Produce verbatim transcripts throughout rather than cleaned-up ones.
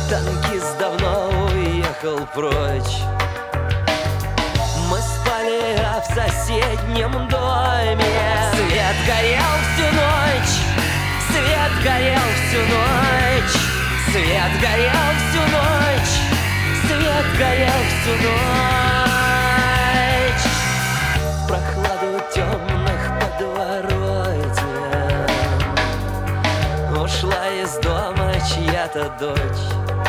Танкист давно уехал прочь. Мы спали, а в соседнем доме свет горел всю ночь. Свет горел всю ночь. Свет горел всю ночь. Свет горел всю ночь. В прохладу темных подворотен ушла из дома чья-то дочь.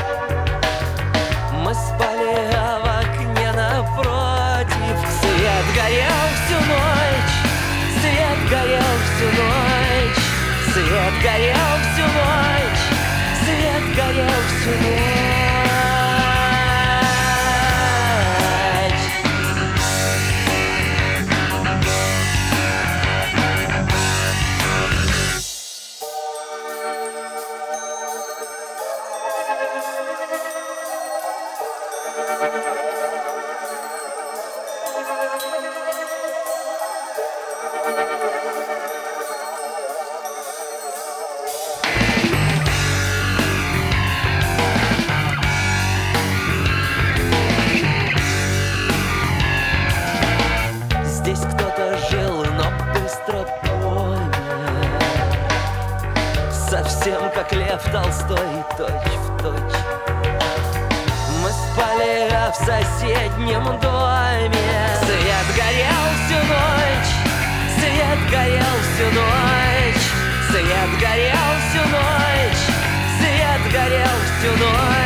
Мы спали, а в окне напротив свет горел всю ночь. Свет горел всю ночь. Свет горел всю ночь. Свет горел всю ночь. Здесь кто-то жил, но быстро помер, совсем как Лев Толстой, точь в точь. Мы спали, а в соседнем доме свет горел всю ночь. Свет горел всю ночь. Свет горел всю ночь. Свет горел всю ночь.